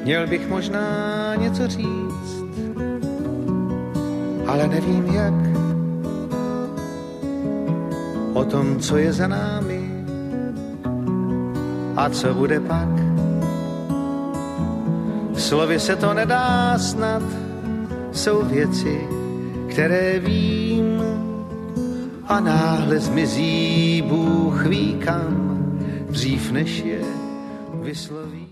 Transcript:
Měl bych možná něco říct, ale nevím jak. O tom, co je za námi a co bude pak. Slovy se to nedá snad, jsou věci, které vím a náhle zmizí Bůh ví kam, dřív než je vysloví.